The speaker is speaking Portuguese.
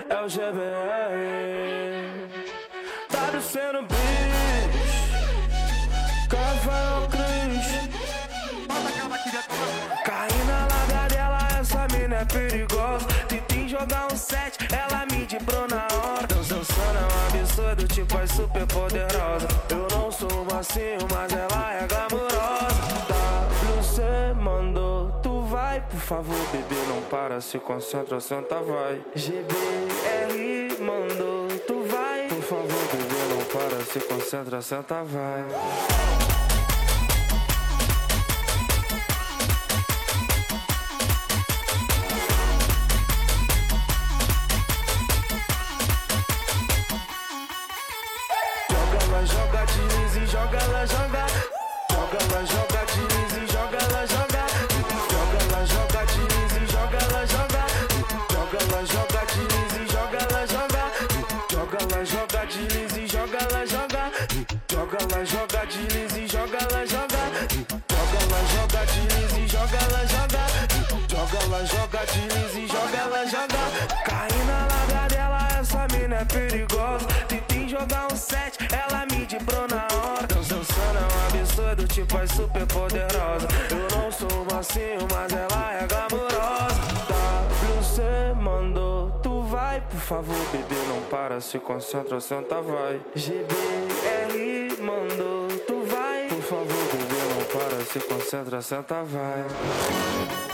é o GBR. WC no bicho, Rafael Cris. Caí na larga dela, essa mina é perigosa. Tentei jogar um 7, ela me dibrou na hora. Dançando é um absurdo, tipo é super poderosa. Eu não sou macio, mas ela é glamurosa. WC mandou, tu vai, por favor, bebê, não para, se concentra, senta, vai. GBR mandou, tu vai, por favor, bebê, não para, se concentra, senta, vai. Ela joga, deslize, joga, ela joga. Joga, ela joga, deslize, joga, ela joga. Joga, ela joga, deslize, joga, ela joga. Joga, ela joga, deslize, joga, ela joga. Joga, ela joga, deslize, joga, ela joga. Joga, ela joga, deslize, joga, ela joga. Joga, ela joga, deslize, joga, ela joga. Joga, ela joga, deslize, joga, ela joga. Caí na larga dela, essa mina é perigosa. Tentei jogar um 7, ela me dibrou na hora. Dançando é um absurdo, tipo é super poderosa. Eu não sou macio, mas ela é glamurosa. WC mandou, tu vai, por favor, bebê, não para, se concentra, senta, vai. GBR mandou, tu vai, por favor, bebê, não para, se concentra, senta, vai.